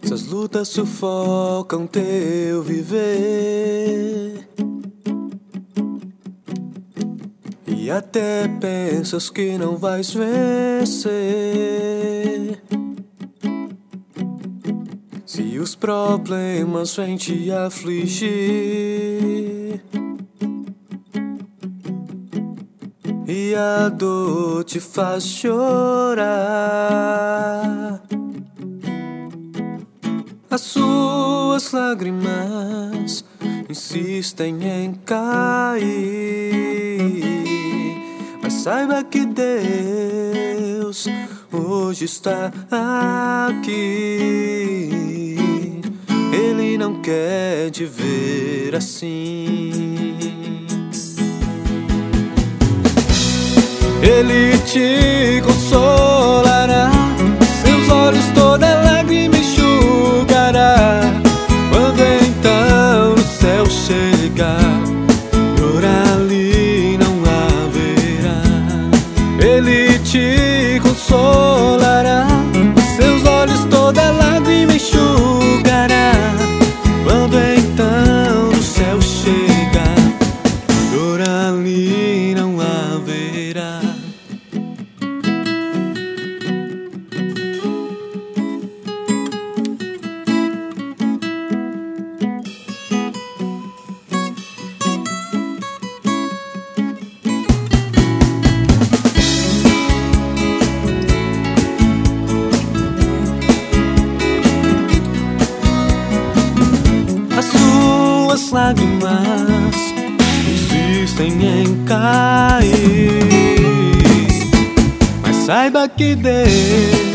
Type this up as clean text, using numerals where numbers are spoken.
Essas lutas sufocam teu viver, e até pensas que não vais vencer. Se os problemas vêm te afligir e a dor te faz chorar, as suas lágrimas insistem em cair, mas saiba que Deus hoje está aqui. Ele não quer te ver assim. Ele te consolará, seus olhos toda lágrima enxugará. Quando então o céu chegar, dor ali não haverá. Ele te consolará, seus olhos toda lágrima enxugará. Quando então o céu chegar, dor ali não haverá. As lágrimas insistem em cair, mas saiba que Deus